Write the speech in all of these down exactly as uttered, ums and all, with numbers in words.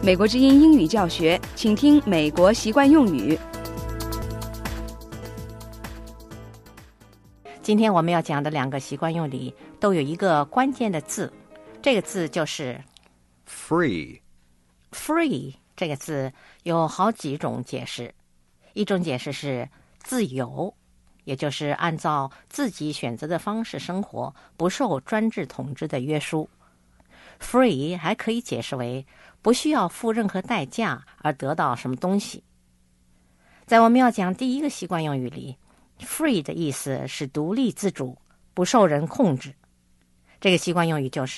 美国之音英语教学，请听美国习惯用语。 今天我们要讲的两个习惯用里都有一个关键的字，这个字就是 free。 free 这个字有好几种解释，一种解释是自由，也就是按照自己选择的方式生活，不受专制统治的约束。free 还可以解释为不需要付任何代价而得到什么东西。在我们要讲第一个习惯用语里， free 的意思是独立自主，不受人控制。这个习惯用语就是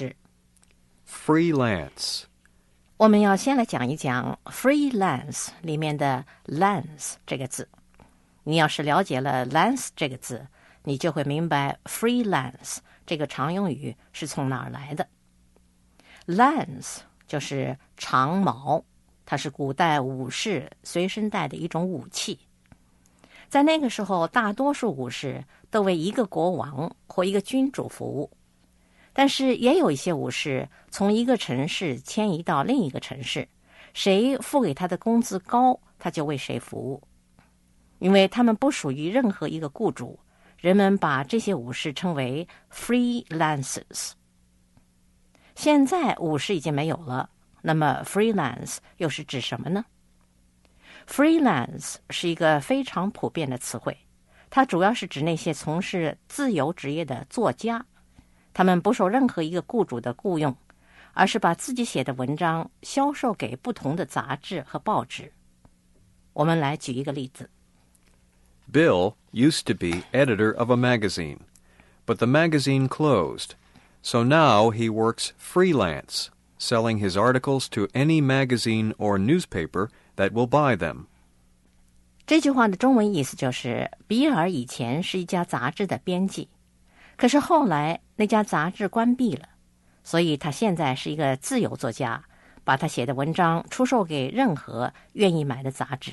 freelance。 我们要先来讲一讲 freelance 里面的 lance 这个字。你要是了解了 lance 这个字，你就会明白 freelance 这个常用语是从哪儿来的。lance 就是长矛，它是古代武士随身带的一种武器。在那个时候，大多数武士都为一个国王或一个君主服务，但是也有一些武士从一个城市迁移到另一个城市，谁付给他的工资高，他就为谁服务。因为他们不属于任何一个雇主，人们把这些武士称为 freelancers。 现在武士已经没有了，那么 freelance 又是指什么呢？ freelance 是一个非常普遍的词汇，它主要是指那些从事自由职业的作家，他们不受任何一个雇主的雇用，而是把自己写的文章销售给不同的杂志和报纸。我们来举一个例子。 Bill used to be editor of a magazine, but the magazine closed, so now he works freelance, selling his articles to any magazine or newspaper that will buy them. 这句话的中文意思就是，比尔以前是一家杂志的编辑，可是后来那家杂志关闭了，所以他现在是一个自由作家，把他写的文章出售给任何愿意买的杂志。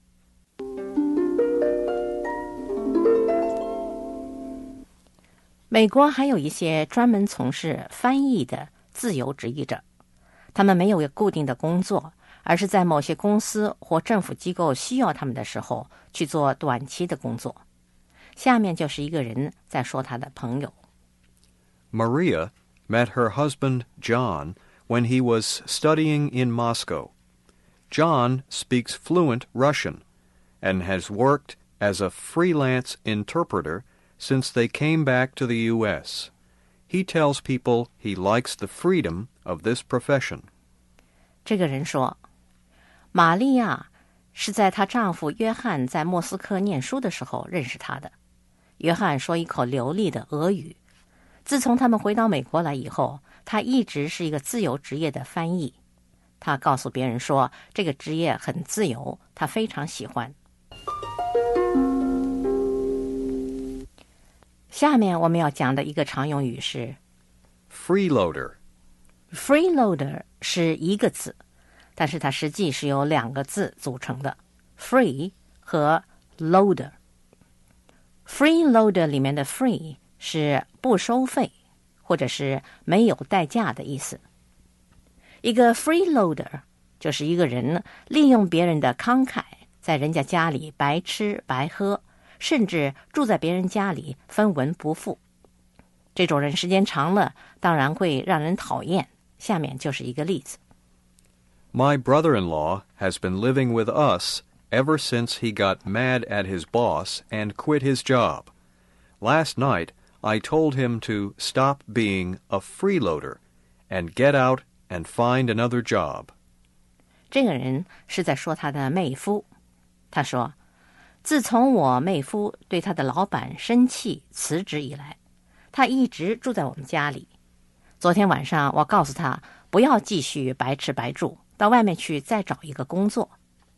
美国还有一些专门从事翻译的自由职业者，他们没有固定的工作，而是在某些公司或政府机构需要他们的时候去做短期的工作。下面就是一个人在说他的朋友。 Maria met her husband John when he was studying in Moscow. John speaks fluent Russian and has worked as a freelance interpreter since they came back to the U S. He tells people he likes the freedom of this profession. 这个人说，玛利亚是在她丈夫约翰在莫斯科念书的时候认识他的。约翰说一口流利的俄语。自从他们回到美国来以后，他一直是一个自由职业的翻译。他告诉别人说，这个职业很自由，他非常喜欢。下面我们要讲的一个常用语是 freeloader。 freeloader 是一个字，但是它实际是由两个字组成的， free 和 loader。 freeloader 里面的 free 是不收费或者是没有代价的意思。一个 freeloader 就是一个人利用别人的慷慨，在人家家里白吃白喝，甚至住在别人家里分文不付。这种人时间长了，当然会让人讨厌。下面就是一个例子。 My brother-in-law has been living with us ever since he got mad at his boss and quit his job. Last night, I told him to stop being a freeloader and get out and find another job. 这个人是在说他的妹夫。他说，自从我妹夫对他的老板生气辞职以来，他一直住在我们家里。昨天晚上我告诉他，不要继续白吃白住，到外面去再找一个工作。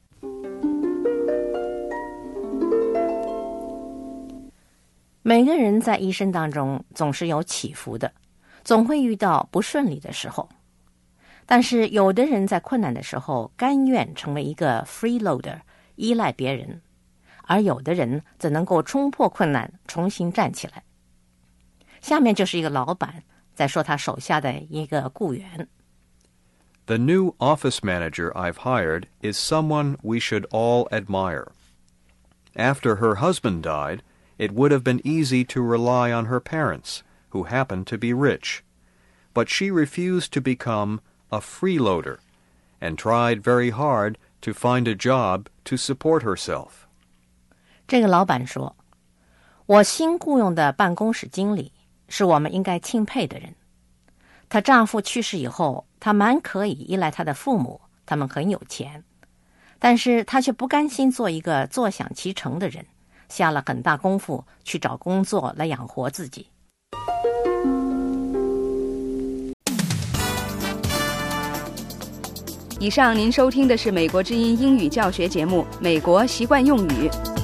每个人在一生当中总是有起伏的，总会遇到不顺利的时候。但是有的人在困难的时候甘愿成为一个 freeloader， 依赖别人，而有的人则能够冲破困难，重新站起来。下面就是一个老板在说他手下的一个雇员。 The new office manager I've hired is someone we should all admire. After her husband died, it would have been easy to rely on her parents, who happen to be rich. But she refused to become a freeloader and tried very hard to find a job to support herself. 这个老板说，我新雇佣的办公室经理是我们应该钦佩的人。她丈夫去世以后，她蛮可以依赖她的父母，他们很有钱，但是她却不甘心做一个坐享其成的人，下了很大功夫去找工作来养活自己。 以上您收听的是美国之音英语教学节目《美国习惯用语》。